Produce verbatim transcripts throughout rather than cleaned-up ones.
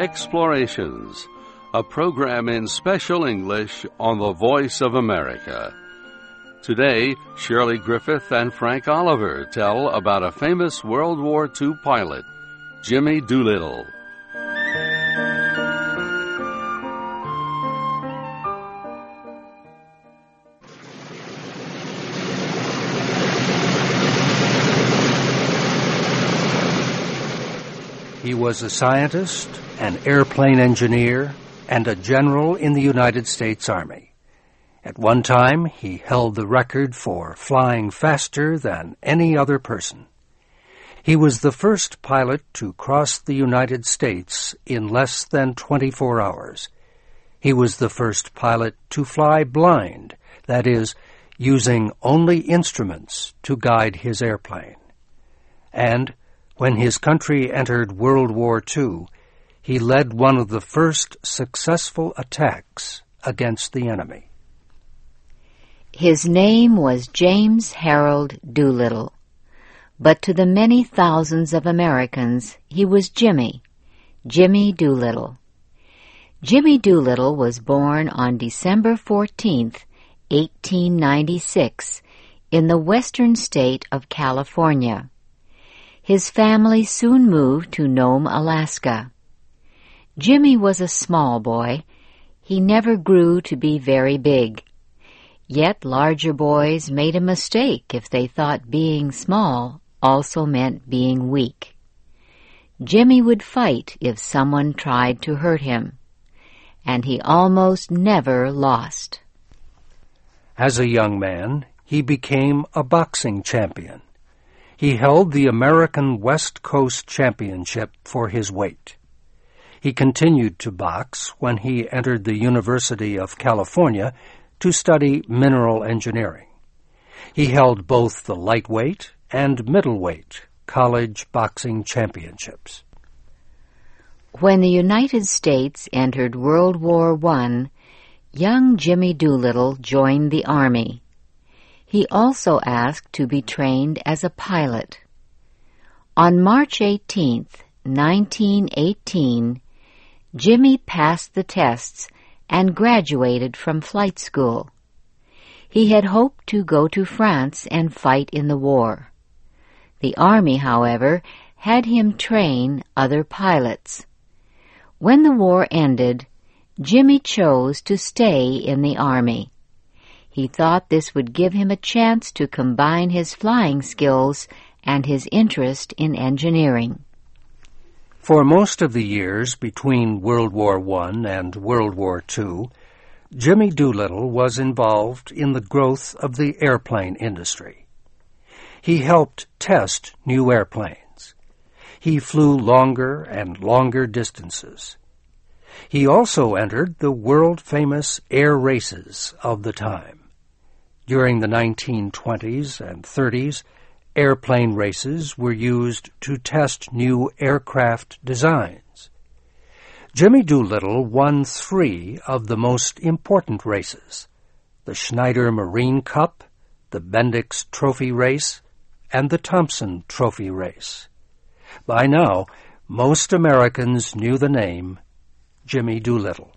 Explorations, a program in special English on the Voice of America. Today, Shirley Griffith and Frank Oliver tell about a famous World War Two pilot, Jimmy Doolittle. He was a scientist, an airplane engineer, and a general in the United States Army. At one time, he held the record for flying faster than any other person. He was the first pilot to cross the United States in less than twenty-four hours. He was the first pilot to fly blind, that is, using only instruments to guide his airplane. And when his country entered World War Two, he led one of the first successful attacks against the enemy. His name was James Harold Doolittle, but to the many thousands of Americans, he was Jimmy, Jimmy Doolittle. Jimmy Doolittle was born on December fourteenth, eighteen ninety-six, in the western state of California. His family soon moved to Nome, Alaska. Jimmy was a small boy. He never grew to be very big. Yet larger boys made a mistake if they thought being small also meant being weak. Jimmy would fight if someone tried to hurt him, and he almost never lost. As a young man, he became a boxing champion. He held the American West Coast Championship for his weight. He continued to box when he entered the University of California to study mineral engineering. He held both the lightweight and middleweight college boxing championships. When the United States entered World War One, young Jimmy Doolittle joined the Army. He also asked to be trained as a pilot. On March eighteenth, nineteen eighteen, Jimmy passed the tests and graduated from flight school. He had hoped to go to France and fight in the war. The Army, however, had him train other pilots. When the war ended, Jimmy chose to stay in the Army. He thought this would give him a chance to combine his flying skills and his interest in engineering. For most of the years between World War One and World War Two, Jimmy Doolittle was involved in the growth of the airplane industry. He helped test new airplanes. He flew longer and longer distances. He also entered the world-famous air races of the time. During the nineteen twenties and thirties, airplane races were used to test new aircraft designs. Jimmy Doolittle won three of the most important races: the Schneider Marine Cup, the Bendix Trophy Race, and the Thompson Trophy Race. By now, most Americans knew the name Jimmy Doolittle.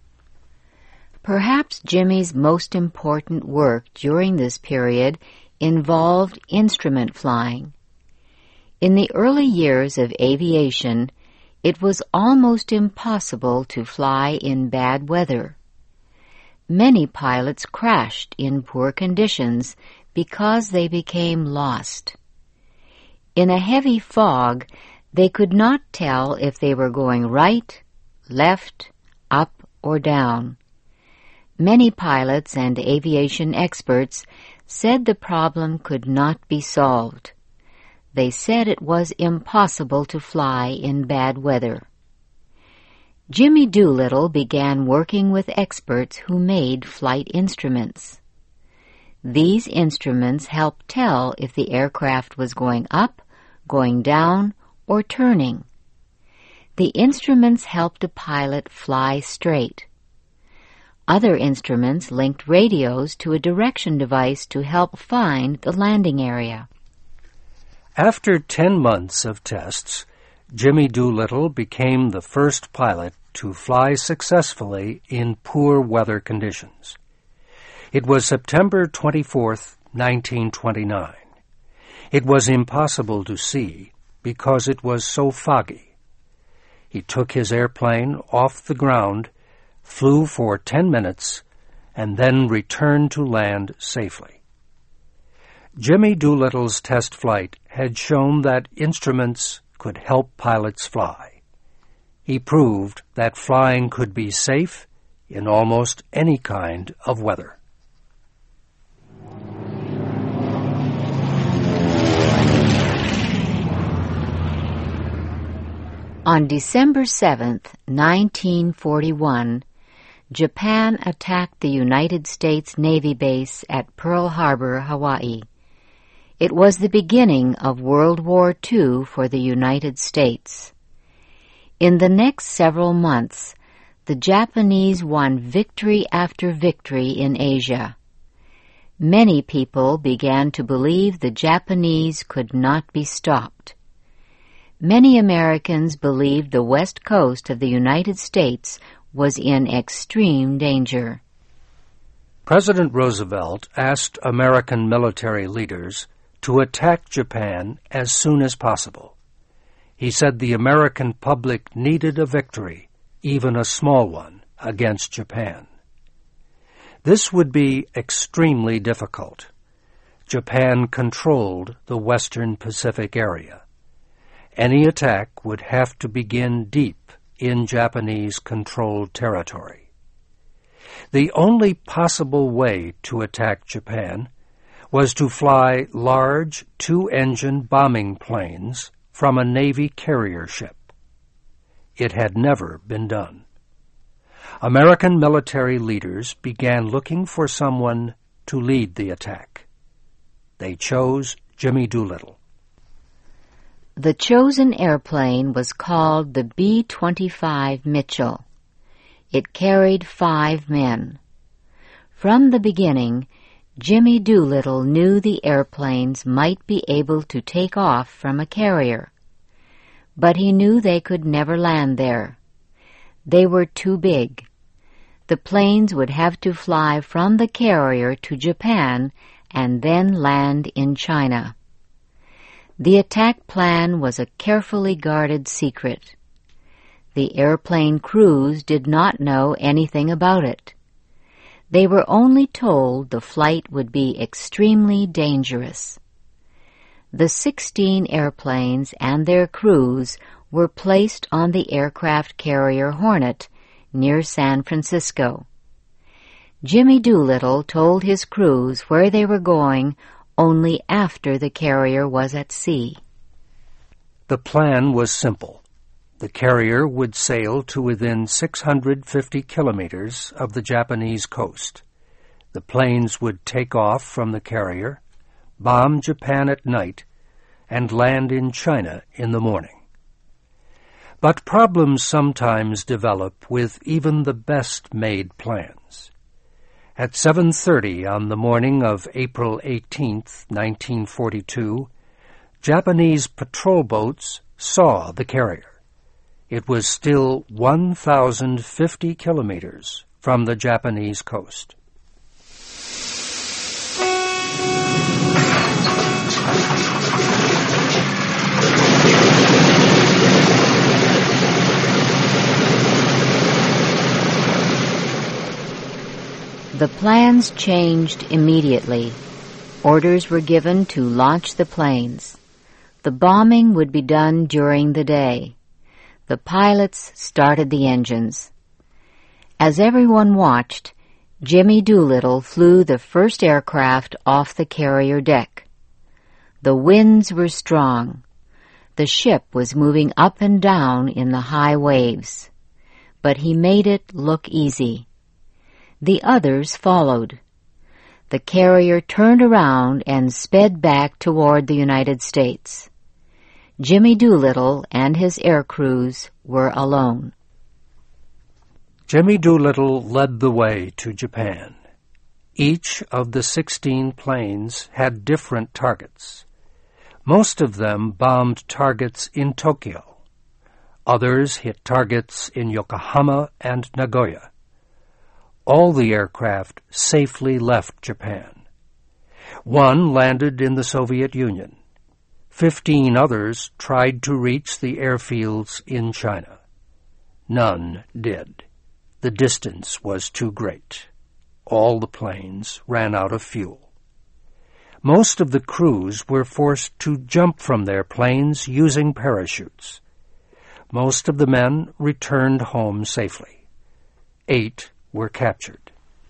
Perhaps Jimmy's most important work during this period involved instrument flying. In the early years of aviation, it was almost impossible to fly in bad weather. Many pilots crashed in poor conditions because they became lost. In a heavy fog, they could not tell if they were going right, left, up, or down. Many pilots and aviation experts said the problem could not be solved. They said it was impossible to fly in bad weather. Jimmy Doolittle began working with experts who made flight instruments. These instruments helped tell if the aircraft was going up, going down, or turning. The instruments helped a pilot fly straight. Other instruments linked radios to a direction device to help find the landing area. After ten months of tests, Jimmy Doolittle became the first pilot to fly successfully in poor weather conditions. It was September twenty-fourth, nineteen twenty-nine. It was impossible to see because it was so foggy. He took his airplane off the ground, flew for ten minutes, and then returned to land safely. Jimmy Doolittle's test flight had shown that instruments could help pilots fly. He proved that flying could be safe in almost any kind of weather. On December seventh, nineteen forty-one, Japan attacked the United States Navy base at Pearl Harbor, Hawaii. It was the beginning of World War Two for the United States. In the next several months, the Japanese won victory after victory in Asia. Many people began to believe the Japanese could not be stopped. Many Americans believed the west coast of the United States was in extreme danger. President Roosevelt asked American military leaders to attack Japan as soon as possible. He said the American public needed a victory, even a small one, against Japan. This would be extremely difficult. Japan controlled the western Pacific area. Any attack would have to begin deep in Japanese-controlled territory. The only possible way to attack Japan was to fly large two-engine bombing planes from a Navy carrier ship. It had never been done. American military leaders began looking for someone to lead the attack. They chose Jimmy Doolittle. The chosen airplane was called the B twenty-five Mitchell. It carried five men. From the beginning, Jimmy Doolittle knew the airplanes might be able to take off from a carrier. But he knew they could never land there. They were too big. The planes would have to fly from the carrier to Japan and then land in China. The attack plan was a carefully guarded secret. The airplane crews did not know anything about it. They were only told the flight would be extremely dangerous. The sixteen airplanes and their crews were placed on the aircraft carrier Hornet near San Francisco. Jimmy Doolittle told his crews where they were going only after the carrier was at sea. The plan was simple. The carrier would sail to within six hundred fifty kilometers of the Japanese coast. The planes would take off from the carrier, bomb Japan at night, and land in China in the morning. But problems sometimes develop with even the best-made plans. At seven thirty on the morning of April eighteenth, nineteen forty-two, Japanese patrol boats saw the carrier. It was still one thousand fifty kilometers from the Japanese coast. The plans changed immediately. Orders were given to launch the planes. The bombing would be done during the day. The pilots started the engines. As everyone watched, Jimmy Doolittle flew the first aircraft off the carrier deck. The winds were strong. The ship was moving up and down in the high waves. But he made it look easy. The others followed. The carrier turned around and sped back toward the United States. Jimmy Doolittle and his air crews were alone. Jimmy Doolittle led the way to Japan. Each of the sixteen planes had different targets. Most of them bombed targets in Tokyo, Others hit targets in Yokohama and Nagoya. All the aircraft safely left Japan. One landed in the Soviet Union. Fifteen others tried to reach the airfields in China. None did. The distance was too great. All the planes ran out of fuel. Most of the crews were forced to jump from their planes using parachutes. Most of the men returned home safely. Eight were captured.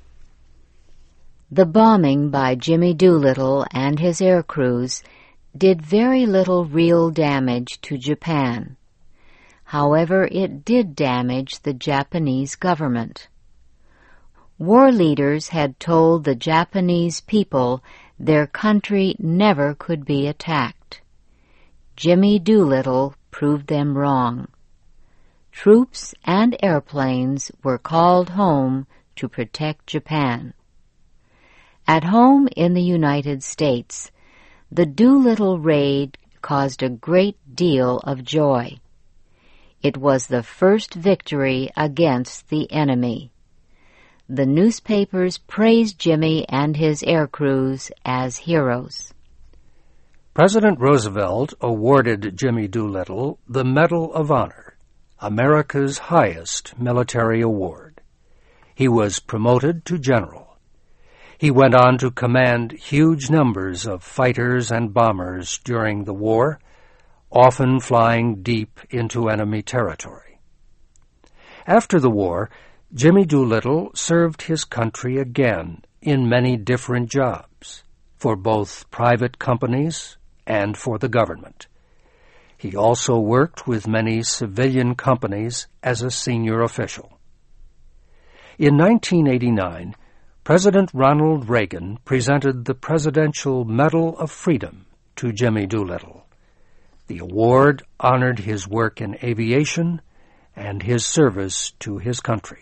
The bombing by Jimmy Doolittle and his air crews did very little real damage to Japan. However, it did damage the Japanese government. War leaders had told the Japanese people their country never could be attacked. Jimmy Doolittle proved them wrong. Troops and airplanes were called home to protect Japan. At home in the United States, the Doolittle raid caused a great deal of joy. It was the first victory against the enemy. The newspapers praised Jimmy and his air crews as heroes. President Roosevelt awarded Jimmy Doolittle the Medal of Honor, America's highest military award. He was promoted to general. He went on to command huge numbers of fighters and bombers during the war, often flying deep into enemy territory. After the war, Jimmy Doolittle served his country again in many different jobs, for both private companies and for the government. He also worked with many civilian companies as a senior official. In nineteen eighty-nine, President Ronald Reagan presented the Presidential Medal of Freedom to Jimmy Doolittle. The award honored his work in aviation and his service to his country.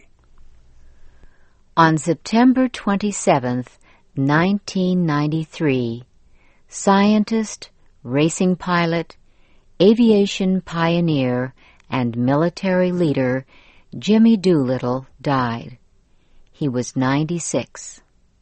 On September twenty-seventh, nineteen ninety-three, scientist, racing pilot, aviation pioneer, and military leader Jimmy Doolittle died. He was ninety-six.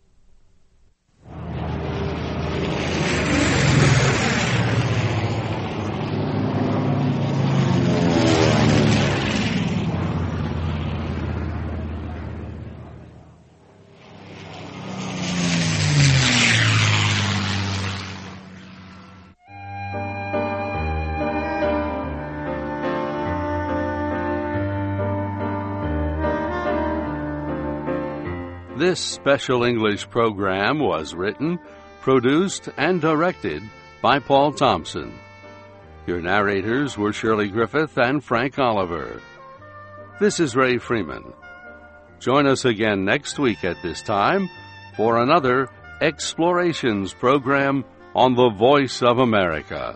This special English program was written, produced, and directed by Paul Thompson. Your narrators were Shirley Griffith and Frank Oliver. This is Ray Freeman. Join us again next week at this time for another Explorations program on the Voice of America.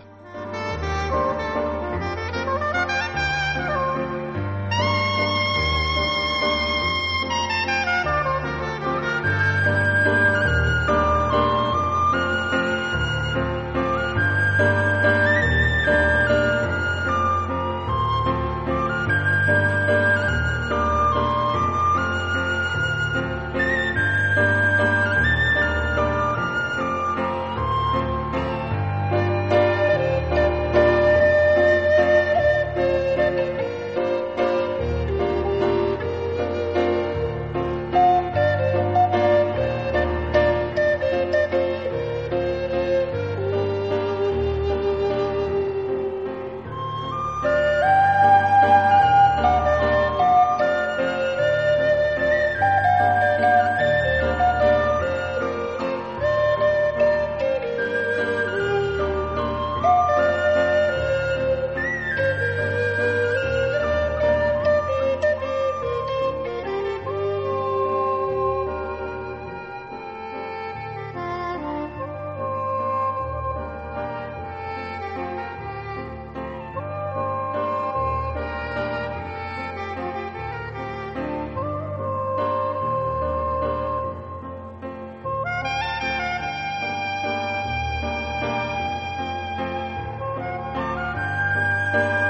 Bye.